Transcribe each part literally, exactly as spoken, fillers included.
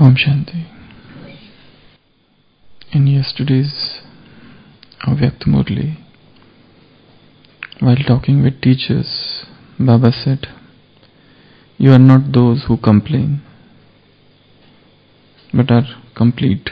Om Shanti. In yesterday's Avyakt Murli, while talking with teachers, Baba said, "You are not those who complain, but are complete.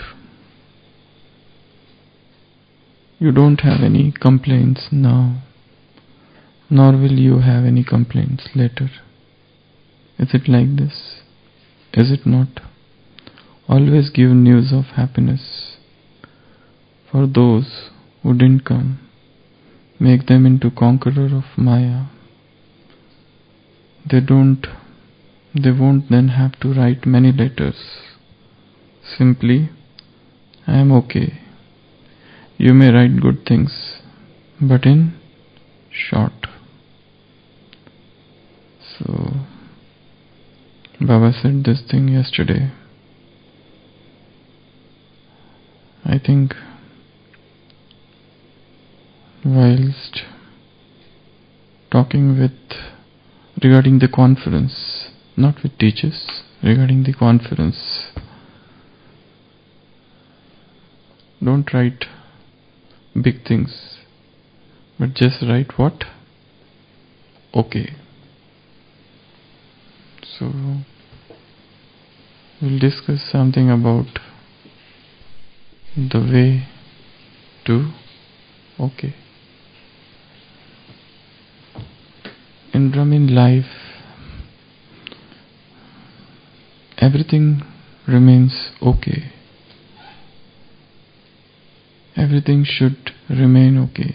You don't have any complaints now, nor will you have any complaints later." Is it like this? Is it not? Always give news of happiness. For those who didn't come, make them into conqueror of Maya. They don't, they won't then have to write many letters. Simply, "I am okay." You may write good things, but in short. So, Baba said this thing yesterday. I think whilst talking with regarding the conference, not with teachers, regarding the conference, don't write big things, but just write what? Okay. So we'll discuss something about the way to okay. In Brahmin life, everything remains okay. Everything should remain okay.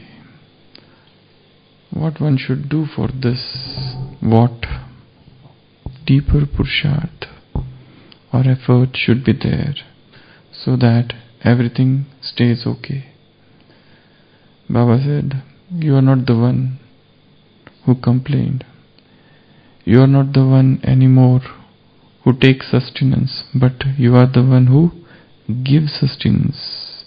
What one should do for this? What deeper purusharth or effort should be there so that everything stays okay? Baba said, "You are not the one who complained. You are not the one anymore who takes sustenance, but you are the one who gives sustenance.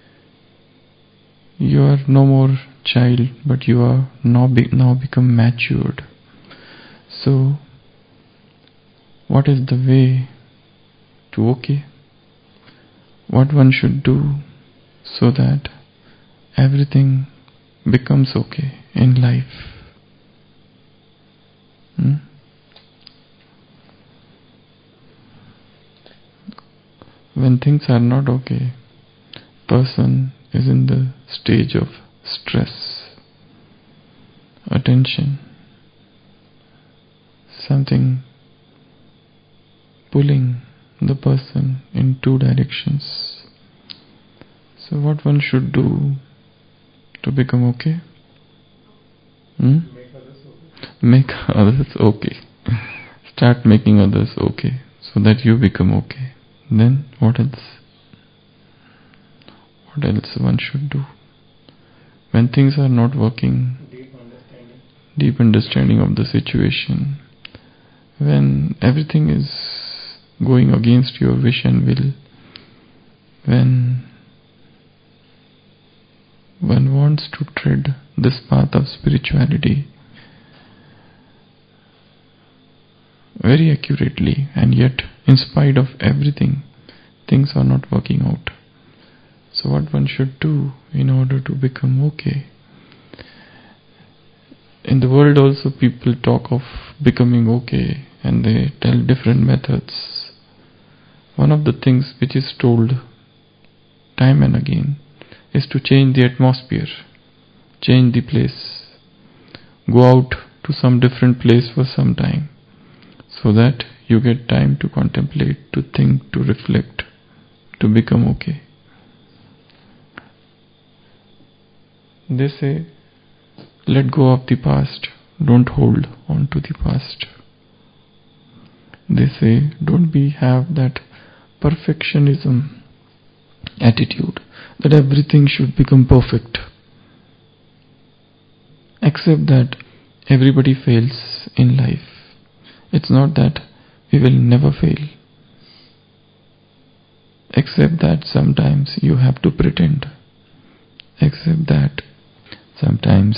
You are no more child, but you are now, be, now become matured." So, what is the way to okay? What one should do so that everything becomes okay in life? Hmm? When things are not okay, person is in the stage of stress, attention, something pulling the person in two directions. So what one should do to become okay? Hmm? Make others okay. Start making others okay so that you become okay. Then what else? What else one should do? When things are not working, deep understanding, deep understanding of the situation. When everything is going against your wish and will. When one wants to tread this path of spirituality very accurately, and yet in spite of everything, things are not working out. So what one should do in order to become okay? In the world also people talk of becoming okay and they tell different methods. One of the things which is told time and again is to change the atmosphere, change the place, go out to some different place for some time so that you get time to contemplate, to think, to reflect, to become okay. They say, let go of the past, don't hold on to the past. They say, don't be have that perfectionism attitude that everything should become perfect. Accept that everybody fails in life. It's not that we will never fail. Accept that sometimes you have to pretend. Accept that sometimes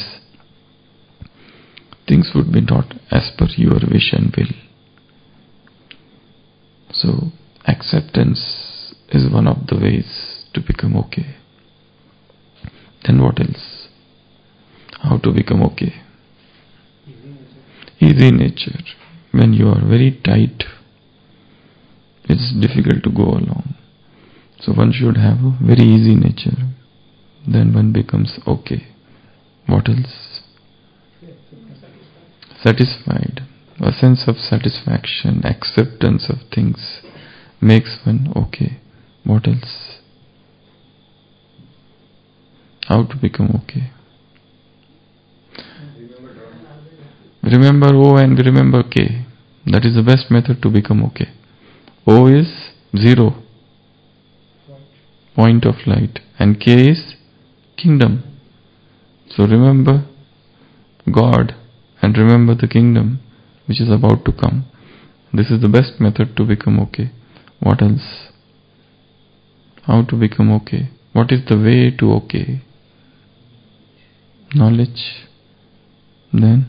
things would be not as per your wish and will. So accept acceptance is one of the ways to become okay. Then what else? How to become okay? Easy nature. When you are very tight, it's difficult to go along. So one should have a very easy nature. Then one becomes okay. What else? Satisfied. A sense of satisfaction, acceptance of things makes one okay. What else? How to become okay? Remember O and remember K. That is the best method to become okay. O is zero, point of light, and K is kingdom. So remember God and remember the kingdom which is about to come. This is the best method to become okay. What else? How to become okay? What is the way to okay? Knowledge. Then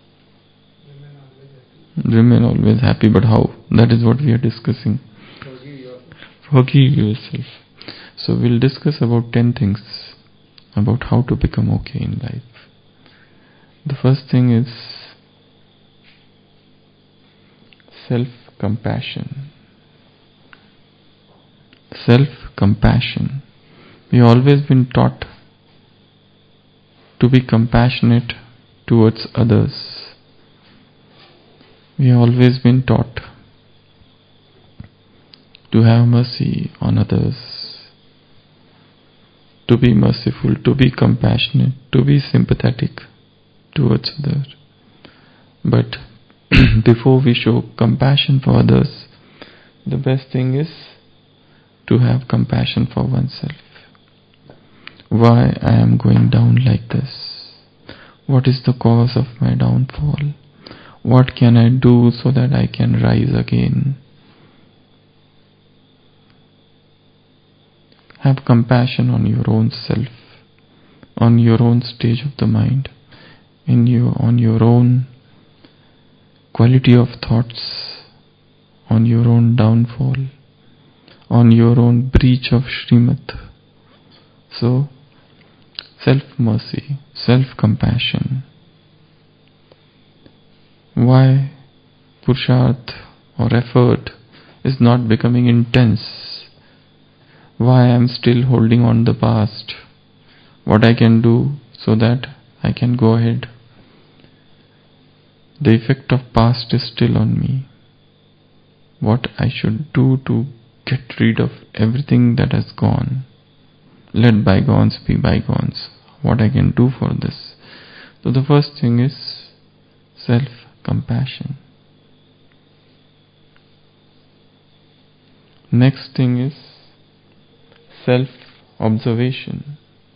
remain always happy, but how? That is what we are discussing. Forgive yourself. So we'll discuss about ten things about how to become okay in life. The first thing is self-compassion. Self-compassion. We have always been taught to be compassionate towards others. We have always been taught to have mercy on others, to be merciful, to be compassionate, to be sympathetic towards others. But before we show compassion for others, the best thing is to have compassion for oneself. Why I am going down like this? What is the cause of my downfall? What can I do so that I can rise again? Have compassion on your own self, on your own stage of the mind, in you, on your own quality of thoughts, on your own downfall, on your own breach of Srimad. So, self-mercy, self-compassion. Why Purusharth or effort is not becoming intense? Why I am still holding on the past? What I can do so that I can go ahead? The effect of past is still on me. What I should do to get rid of everything that has gone? Let bygones be bygones. What I can do for this? So the first thing is self-compassion. Next thing is self-observation.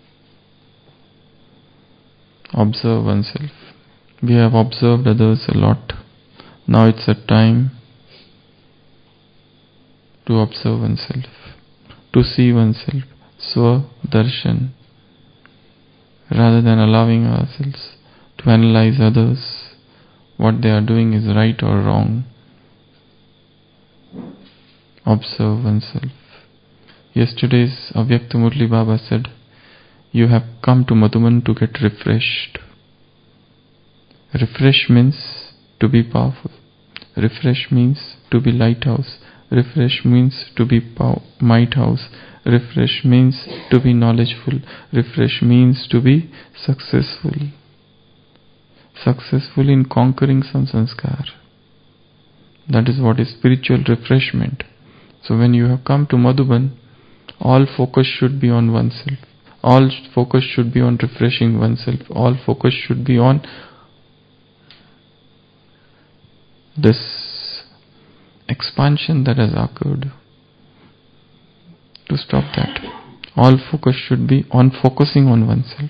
Observe oneself. We have observed others a lot. Now it's a time to observe oneself, to see oneself, Swa-darshan, rather than allowing ourselves to analyze others, what they are doing is right or wrong. Observe oneself. Yesterday's Avyakta Murli Baba said, you have come to Madhuban to get refreshed. Refresh means to be powerful. Refresh means to be lighthouse. Refresh means to be pow- might house. Refresh means to be knowledgeful. Refresh means to be successful. Successful in conquering some sanskar. That is what is spiritual refreshment. So when you have come to Madhuban, all focus should be on oneself. All focus should be on refreshing oneself. All focus should be on this expansion that has occurred. To stop that, all focus should be on focusing on oneself.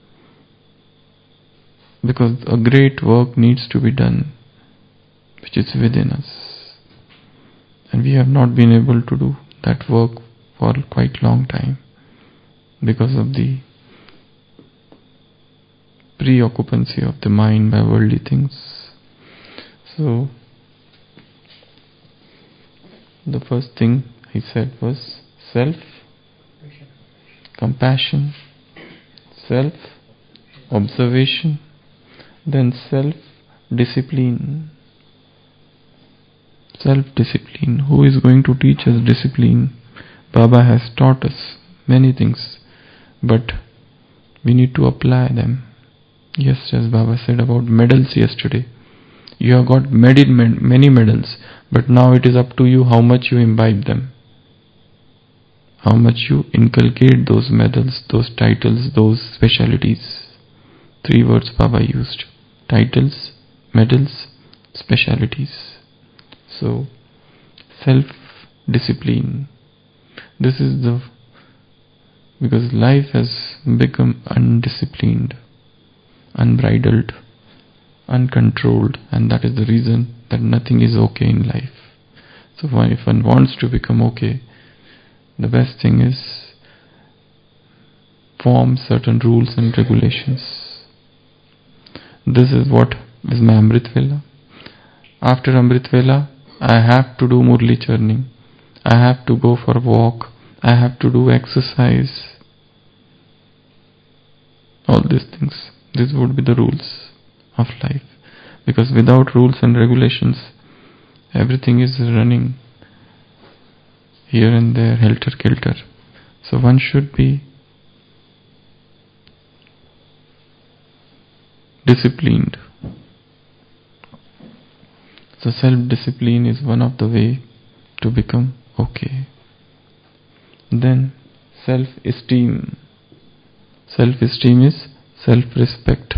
Because a great work needs to be done, which is within us. And we have not been able to do that work for quite long time because of the preoccupancy of the mind by worldly things. So, the first thing he said was self compassion, self observation, then self discipline. Self discipline. Who is going to teach us discipline? Baba has taught us many things, but we need to apply them. Yes, as Baba said about medals yesterday. You have got many medals, but now it is up to you how much you imbibe them. How much you inculcate those medals, those titles, those specialities. Three words Baba used. Titles, medals, specialities. So, self-discipline. This is the... because life has become undisciplined, unbridled, uncontrolled, and that is the reason that nothing is okay in life. So if one wants to become okay, the best thing is form certain rules and regulations. This is what is my Amrit Vela. After Amrit Vela, I have to do Murli churning. I have to go for a walk. I have to do exercise. All these things. These would be the rules of life. Because without rules and regulations, everything is running here and there, helter-kelter. So one should be disciplined. So self-discipline is one of the way to become okay. Then self-esteem. Self-esteem is self-respect.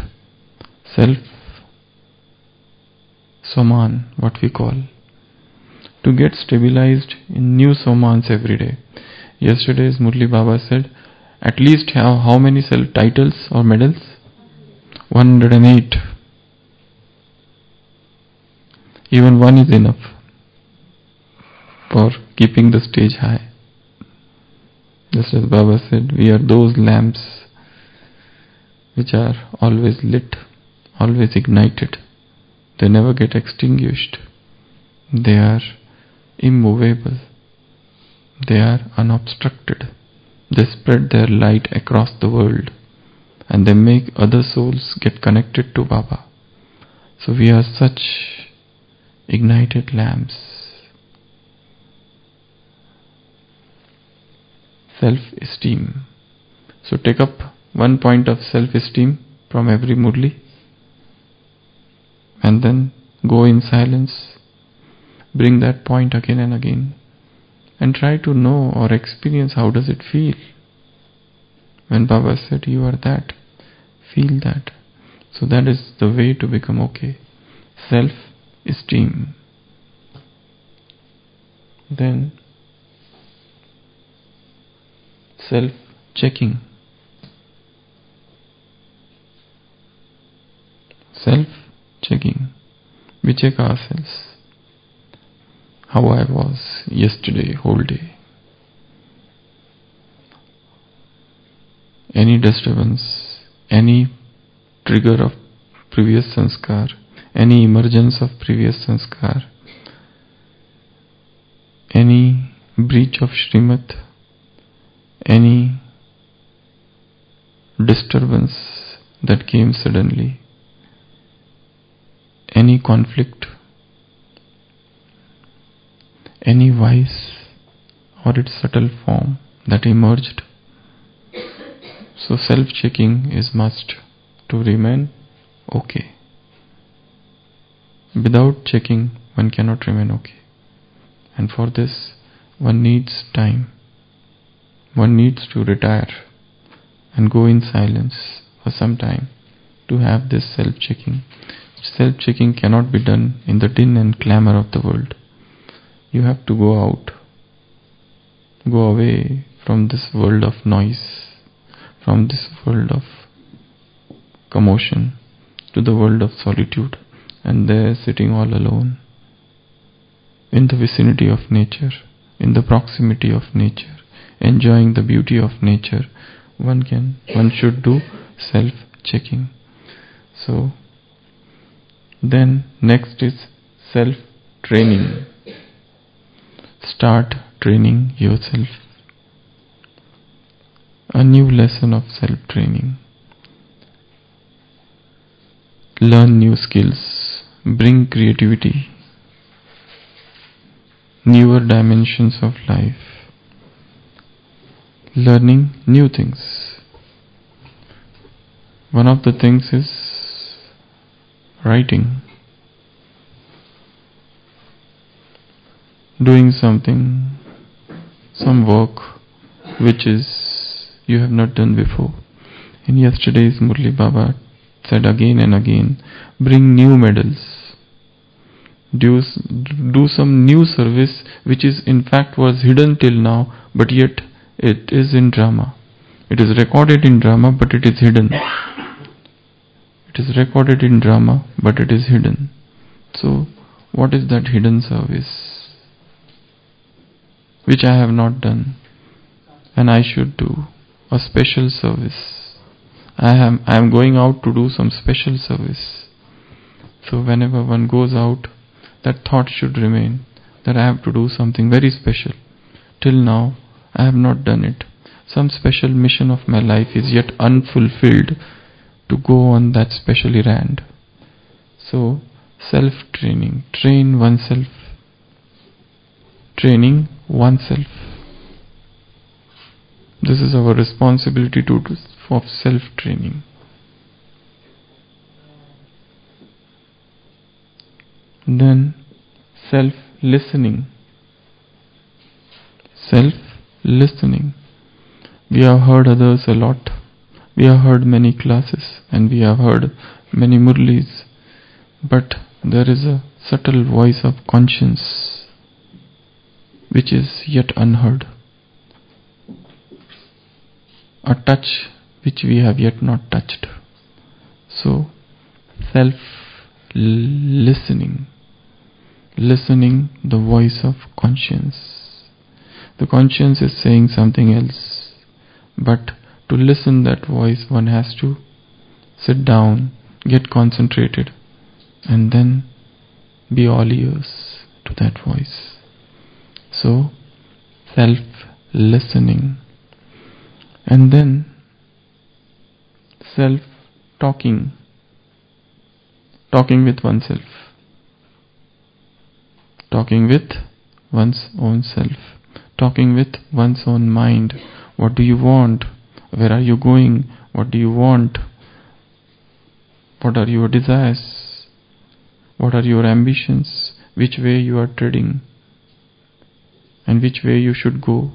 Self-soman, what we call. To get stabilized in new somans every day. Yesterday's Murli Baba said, at least have how many self-titles or medals? one hundred eight. Even one is enough for keeping the stage high. Just as Baba said, we are those lamps which are always lit, always ignited. They never get extinguished. They are immovable. They are unobstructed. They spread their light across the world and they make other souls get connected to Baba. So we are such ignited lamps. Self-esteem. So take up one point of self-esteem from every Murli and then go in silence. Bring that point again and again and try to know or experience how does it feel. When Baba said you are that, feel that. So that is the way to become okay. Self-esteem. Then self-checking. Self-checking. We check ourselves. How I was yesterday, whole day. Any disturbance, any trigger of previous sanskar, any emergence of previous sanskar, any breach of Srimad, any disturbance that came suddenly, any conflict, any vice or its subtle form that emerged. So self-checking is must to remain okay. Without checking, one cannot remain okay. And for this, one needs time. One needs to retire and go in silence for some time to have this self-checking. Self-checking cannot be done in the din and clamor of the world. You have to go out, go away from this world of noise, from this world of commotion to the world of solitude, and there sitting all alone in the vicinity of nature, in the proximity of nature, enjoying the beauty of nature, one can, one should do self-checking. So, then next is self-training. Start self-training yourself. A new lesson of self-training. Learn new skills, bring creativity, newer dimensions of life, learning new things. One of the things is writing, doing something, some work which is you have not done before. In yesterday's Murli Baba said again and again, bring new medals, do, do some new service which is in fact was hidden till now, but yet it is in drama. It is recorded in drama, but it is hidden. It is recorded in drama, but it is hidden. So, what is that hidden service which I have not done and I should do? A special service. I am I am going out to do some special service. So whenever one goes out, that thought should remain that I have to do something very special. Till now, I have not done it. Some special mission of my life is yet unfulfilled to go on that special errand. So, self-training. Train oneself. Training oneself. This is our responsibility to do for self-training. Then, self-listening. Self-listening. We have heard others a lot. We have heard many classes and we have heard many murlis. But there is a subtle voice of conscience which is yet unheard. A touch which we have yet not touched. So, self-listening. Listening the voice of conscience. The conscience is saying something else, but to listen that voice one has to sit down, get concentrated, and then be all ears to that voice. So, self-listening. And then self-talking. Talking with oneself. Talking with one's own self. Talking with one's own mind. What do you want? Where are you going? What do you want? What are your desires? What are your ambitions? Which way you are treading? And which way you should go?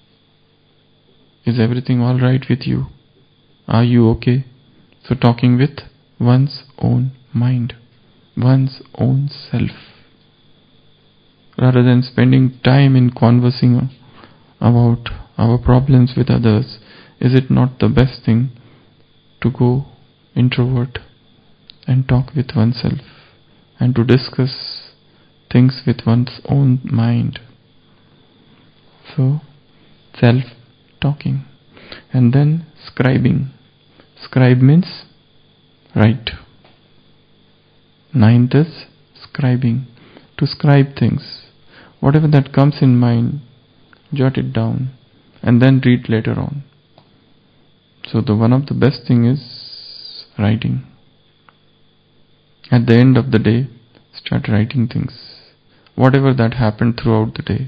Is everything all right with you? Are you okay? So talking with one's own mind, one's own self. Rather than spending time in conversing about our problems with others, is it not the best thing to go introvert and talk with oneself and to discuss things with one's own mind? So, self-talking. And then scribing. Scribe means write. Ninth is scribing. To scribe things. Whatever that comes in mind, jot it down and then read later on. So the one of the best thing is writing. At the end of the day, start writing things. Whatever that happened throughout the day.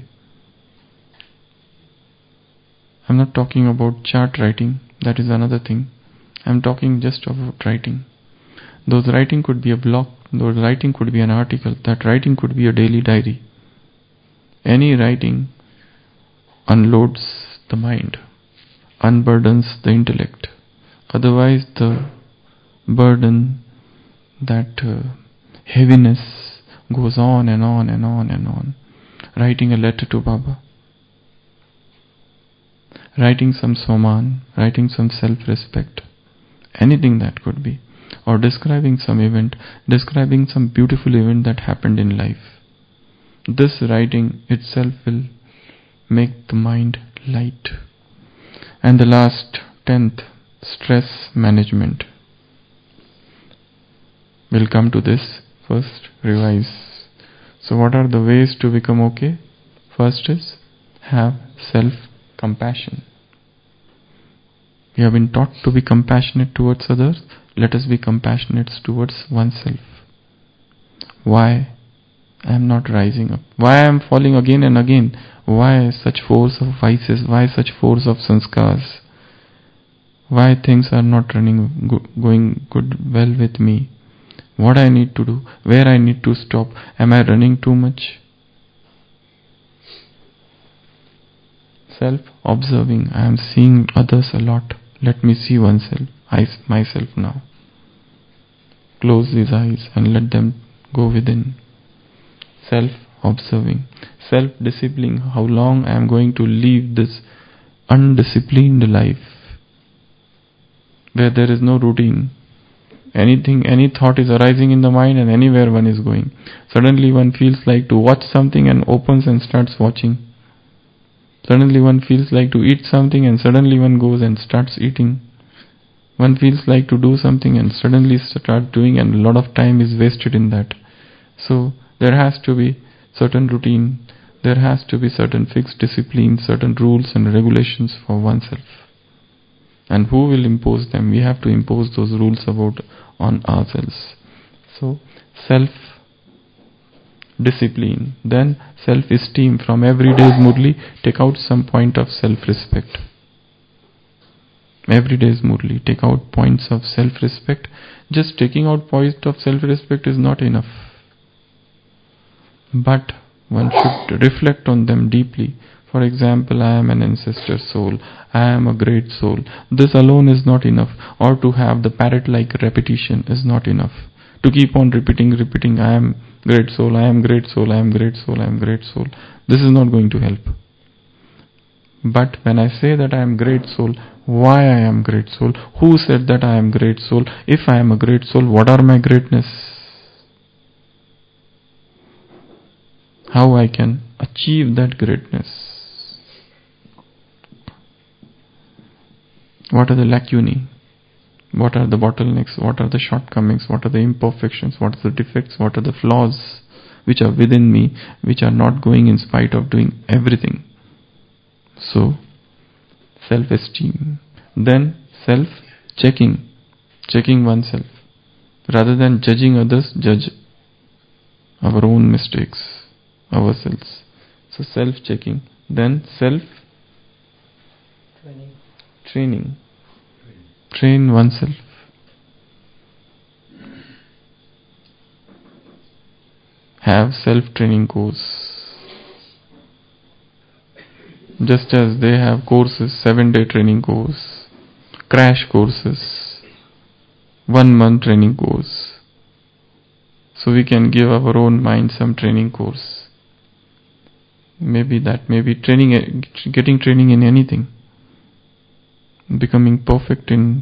I'm not talking about chart writing, that is another thing. I'm talking just about writing. Those writing could be a blog, those writing could be an article, that writing could be a daily diary. Any writing unloads the mind, unburdens the intellect. Otherwise the burden, that uh, heaviness goes on and on and on and on. Writing a letter to Baba. Writing some soman, writing some self-respect, anything that could be, or describing some event, describing some beautiful event that happened in life. This writing itself will make the mind light. And the last, tenth, stress management. We'll come to this. First, revise. So what are the ways to become okay? First is have self-compassion. We have been taught to be compassionate towards others. Let us be compassionate towards oneself. Why I am not rising up? Why I am falling again and again? Why such force of vices? Why such force of sanskars? Why things are not running go- going good well with me? What I need to do? Where I need to stop? Am I running too much? Self-observing. I am seeing others a lot. Let me see oneself. I myself now. Close these eyes and let them go within. Self-observing. Self-disciplining. How long I am going to live this undisciplined life where there is no routine. Anything, any thought is arising in the mind and anywhere one is going. Suddenly one feels like to watch something and opens and starts watching. Suddenly one feels like to eat something and suddenly one goes and starts eating. One feels like to do something and suddenly start doing, and a lot of time is wasted in that. So there has to be certain routine, there has to be certain fixed discipline, certain rules and regulations for oneself. And who will impose them? We have to impose those rules about on ourselves. So self-discipline, then self-esteem. From everyday's Murli, take out some point of self-respect. Everyday's Murli, take out points of self-respect. Just taking out points of self-respect is not enough. But one should reflect on them deeply. For example, I am an ancestor soul, I am a great soul. This alone is not enough. Or to have the parrot-like repetition is not enough. To keep on repeating, repeating, I am great soul, I am great soul, I am great soul, I am great soul. This is not going to help. But when I say that I am great soul, why I am great soul? Who said that I am great soul? If I am a great soul, what are my greatness? How I can achieve that greatness? What are the lacunae? What are the bottlenecks? What are the shortcomings? What are the imperfections? What are the defects? What are the flaws which are within me, which are not going in spite of doing everything? So, self-esteem. Then self-checking. Checking oneself. Rather than judging others, judge our own mistakes, ourselves. So self-checking. Then self-training. Training. Train oneself. Have self-training course. Just as they have courses, seven-day training course, crash courses, one-month training course. So we can give our own mind some training course. Maybe that, maybe training, getting training in anything. Becoming perfect in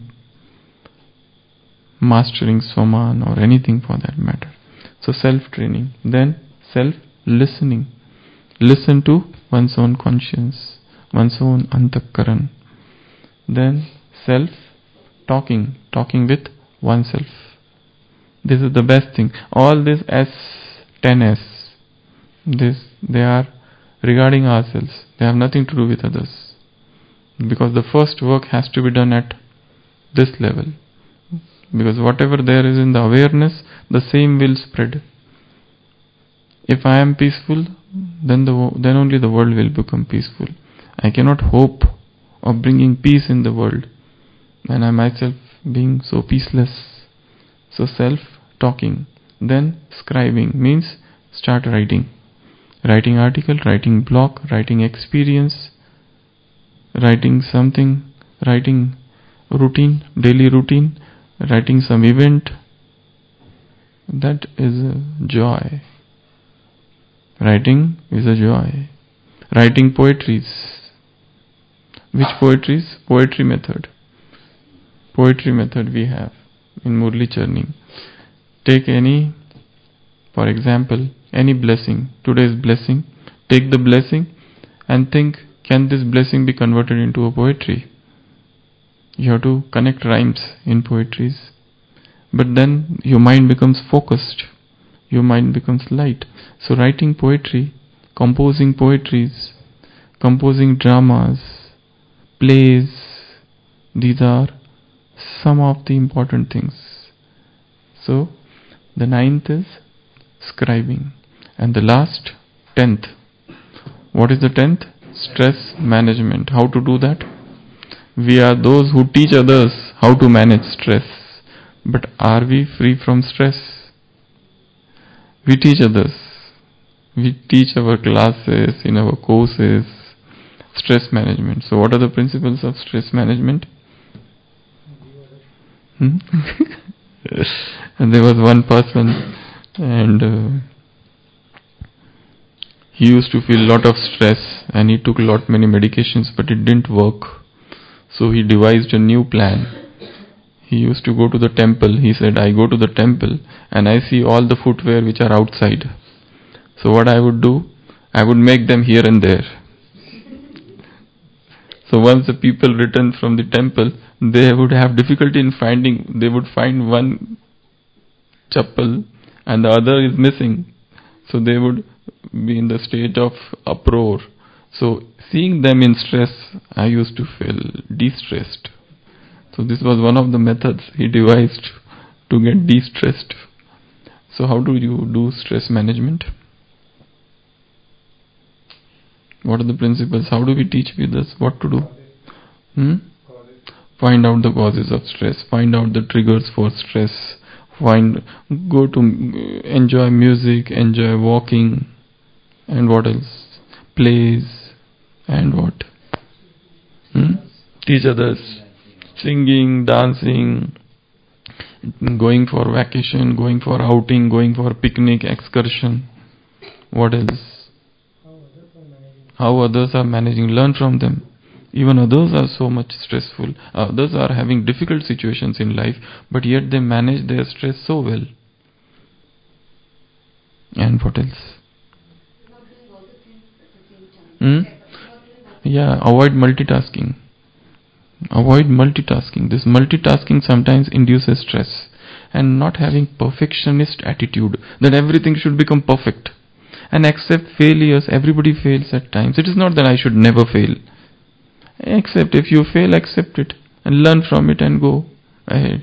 mastering Swaman or anything for that matter. So self-training. Then self-listening. Listen to one's own conscience, one's own antakaran. Then self-talking. Talking with oneself. This is the best thing. All this S, ten S, this, they are regarding ourselves. They have nothing to do with others. Because the first work has to be done at this level. Because whatever there is in the awareness, the same will spread. If I am peaceful, then the then only the world will become peaceful. I cannot hope of bringing peace in the world when I myself being so peaceless. So self-talking. Then scribing means start writing. Writing article, writing blog, writing experience, writing something, writing routine, daily routine, writing some event. That is a joy. Writing is a joy. Writing poetries. Which poetries? Poetry method. Poetry method we have in Murli Churning. Take any, for example, any blessing. Today's blessing. Take the blessing and think, can this blessing be converted into a poetry? You have to connect rhymes in poetries. But then your mind becomes focused. Your mind becomes light. So writing poetry, composing poetries, composing dramas, plays. These are some of the important things. So, the ninth is scribing. And the last, tenth. What is the tenth? Stress management. How to do that? We are those who teach others how to manage stress. But are we free from stress? We teach others. We teach our classes, in our courses, stress management. So what are the principles of stress management? Hmm? And there was one person, and uh, he used to feel a lot of stress, and he took a lot many medications, but it didn't work. So he devised a new plan. He used to go to the temple. He said, I go to the temple and I see all the footwear which are outside. So what I would do, I would make them here and there. So once the people returned from the temple, they would have difficulty in finding, they would find one chappal and the other is missing. So they would be in the state of uproar. So seeing them in stress, I used to feel de-stressed. So this was one of the methods he devised to get de-stressed. So how do you do stress management? What are the principles? How do we teach others what to do? Hmm? Find out the causes of stress. Find out the triggers for stress. Find, go to enjoy music, enjoy walking, and what else? Plays, and what? Hmm? Teach others. Singing, dancing, going for vacation, going for outing, going for picnic, excursion. What else? How others are managing. Learn from them. Even others are so much stressful. Others are having difficult situations in life, but yet they manage their stress so well. And what else? Hmm? Yeah, avoid multitasking. Avoid multitasking. This multitasking sometimes induces stress. And not having perfectionist attitude that everything should become perfect. And accept failures. Everybody fails at times. It is not that I should never fail. Accept. If you fail, accept it. And learn from it and go ahead.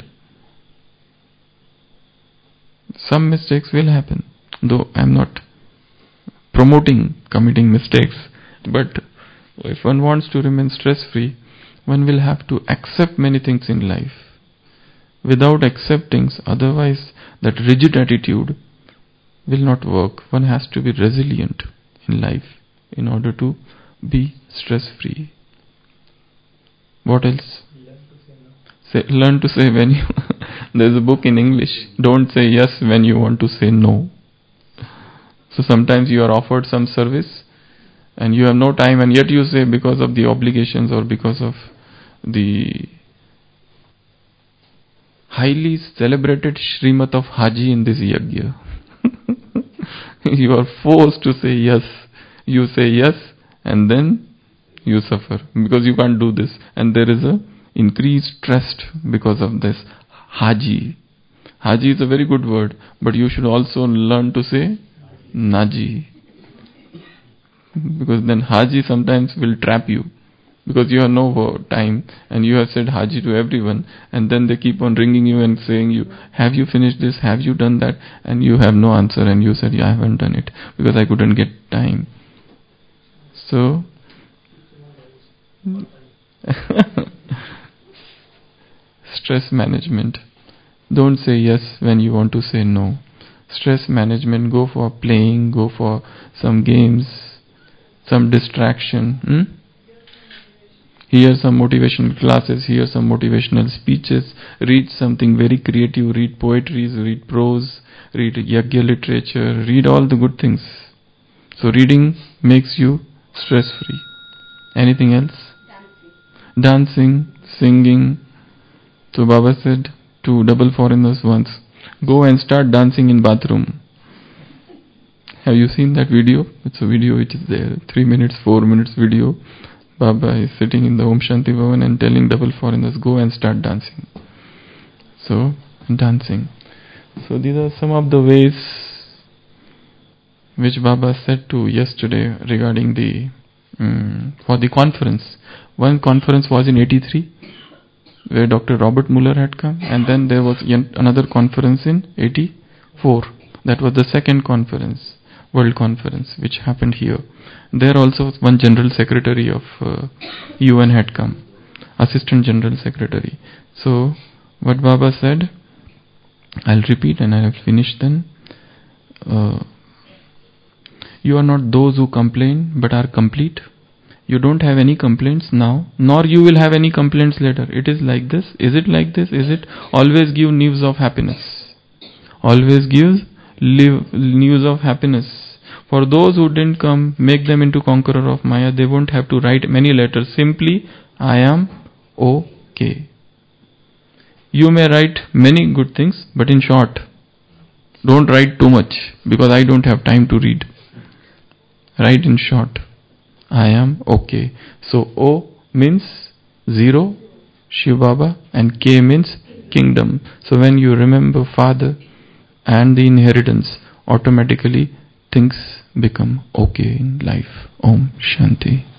Some mistakes will happen. Though I am not promoting committing mistakes. But if one wants to remain stress-free, one will have to accept many things in life. Without accepting, otherwise that rigid attitude will not work. One has to be resilient in life in order to be stress-free. What else? Say, learn to say when you... There's a book in English. Don't say yes when you want to say no. So sometimes you are offered some service and you have no time, and yet you say because of the obligations or because of the highly celebrated Shrimat of Haji in this yajna. You are forced to say yes. You say yes and then you suffer because you can't do this, and there is a increased trust because of this. Haji. Haji is a very good word, but you should also learn to say Naji. Because then Haji sometimes will trap you. Because you have no time and you have said Haji to everyone, and then they keep on ringing you and saying you, have you finished this, have you done that, and you have no answer and you said, yeah, I haven't done it because I couldn't get time. So stress management. Don't say yes when you want to say no. Stress management, go for playing, go for some games, some distraction. Hmm? Hear some motivational classes, hear some motivational speeches, read something very creative, read poetry, read prose, read yagya literature, read all the good things. So reading makes you stress-free. Anything else? Dancing. Dancing, singing. So Baba said to double foreigners once, go and start dancing in bathroom. Have you seen that video? It's a video which is there, three minutes, four minutes video. Baba is sitting in the Om Shanti Bhavan and telling double foreigners, go and start dancing. So, dancing. So these are some of the ways which Baba said to yesterday regarding the um, for the conference. One conference was in eighty-three, where Doctor Robert Muller had come, and then there was another conference in eighty-four. That was the second conference, World Conference, which happened here. There also one General Secretary of uh, U N had come, Assistant General Secretary. So, what Baba said, I'll repeat and I will finish then. Uh, you are not those who complain, but are complete. You don't have any complaints now, nor you will have any complaints later. It is like this. Is it like this? Is it? Always give news of happiness. Always give live news of happiness. For those who didn't come, make them into conqueror of Maya. They won't have to write many letters. Simply, I am okay. You may write many good things, but in short, don't write too much, because I don't have time to read. Write in short, I am okay. So O means zero, Shiv Baba, and K means kingdom. So when you remember Father and the inheritance, automatically things become okay in life. Om Shanti.